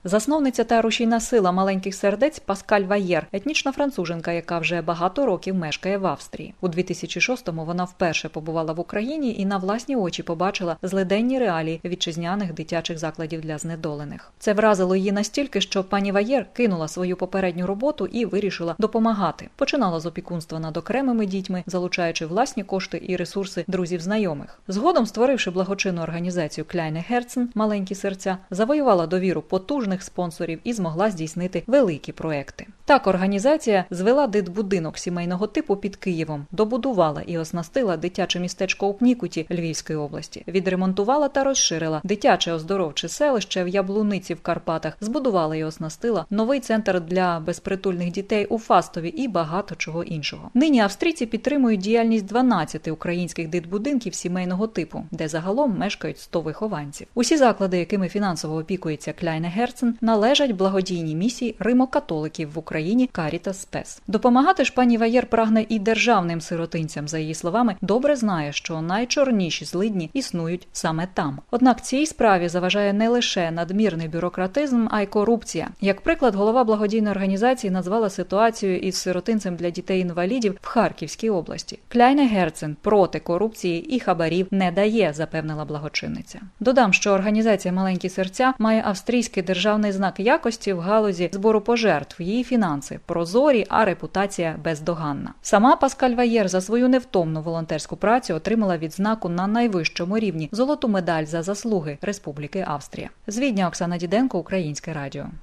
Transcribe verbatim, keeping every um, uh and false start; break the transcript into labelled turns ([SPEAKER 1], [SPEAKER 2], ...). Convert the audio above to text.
[SPEAKER 1] Засновниця та рушійна сила маленьких сердець Паскаль Ваєр – етнічна француженка, яка вже багато років мешкає в Австрії. У дві тисячі шостому вона вперше побувала в Україні і на власні очі побачила злиденні реалії вітчизняних дитячих закладів для знедолених. Це вразило її настільки, що пані Ваєр кинула свою попередню роботу і вирішила допомагати. Починала з опікунства над окремими дітьми, залучаючи власні кошти і ресурси друзів-знайомих. Згодом, створивши благочинну організацію Kleine Herzen – маленькі серця, завоювала довіру потужних спонсорів і змогла здійснити великі проекти. Так організація звела дитбудинок сімейного типу під Києвом, добудувала і оснастила дитяче містечко у Пнікуті Львівської області, відремонтувала та розширила дитяче оздоровче селище в Яблуниці в Карпатах, збудувала і оснастила новий центр для безпритульних дітей у Фастові і багато чого іншого. Нині австрійці підтримують діяльність дванадцяти українських дитбудинків сімейного типу, де загалом мешкають сто вихованців. Усі заклади, якими фінансово опікується Kleine Herzen, належать благодійній місії римо-католиків в Україні Caritas Spes. Допомагати ж пані Ваєр прагне і державним сиротинцям. За її словами, добре знає, що найчорніші злидні існують саме там. Однак цій справі заважає не лише надмірний бюрократизм, а й корупція. Як приклад, голова благодійної організації назвала ситуацію із сиротинцем для дітей-інвалідів в Харківській області. Kleine Herzen проти корупції і хабарів не дає, запевнила благочинниця. Додам, що організація «Маленькі серця» має австрійський державний знак якості в галузі збору пожертв, її фінанси прозорі, а репутація бездоганна. Сама Паскаль Ваєр за свою невтомну волонтерську працю отримала відзнаку на найвищому рівні – золоту медаль за заслуги Республіки Австрія. З Відня Оксана Діденко, Українське радіо.